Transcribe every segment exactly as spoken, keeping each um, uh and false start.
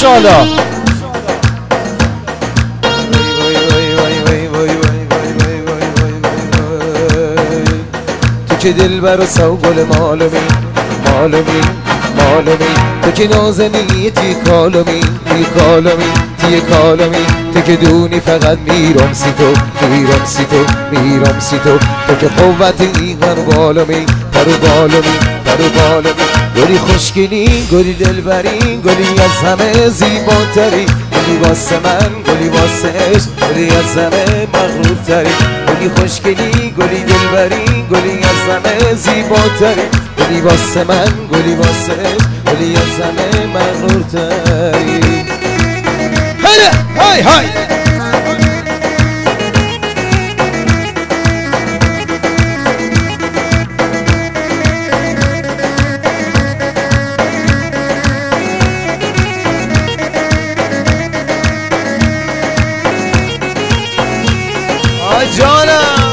انشالله. تو که دلبر و سوگل مالمی مالمی مالمی، تو که نازنی تی کالمی تی کالمی تی کالمی، تو که دونی فقط میرم سی تو میرم سی تو میرم سی تو، تو که قوتی هر بالمی پرو بالمی پرو بالمی، گلی خوشگلی گلی دلبری گلی از همه زیباتری، گلی واسه من گلی واسه عشق گلی از همه مغرورتری، گلی خوشگلی گلی دلبری گلی از همه زیباتری، گلی واسه من گلی واسه عشق گلی از همه مغرورتری. هله های های جانم.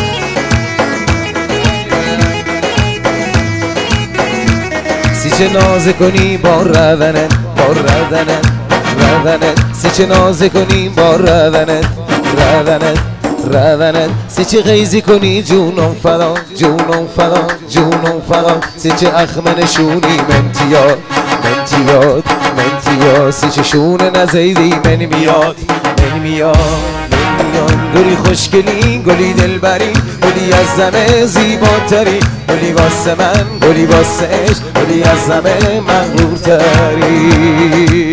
سی چه نازه کنی با روانت با روانت روانت، سی چه نازه کنی با روانت روانت روانت، سی چه غیزی کنی جونم فلان جونم فلان جونم فلان، سی چه اخمنشونی منتیاد منتیاد منتیاد، سی چه شونه نزیدی من میاد من میاد گلی خوشگلی گلی دلبری گلی از همه زیباتری، گلی واسه من گلی واسه عشق گلی از همه مغرورتری.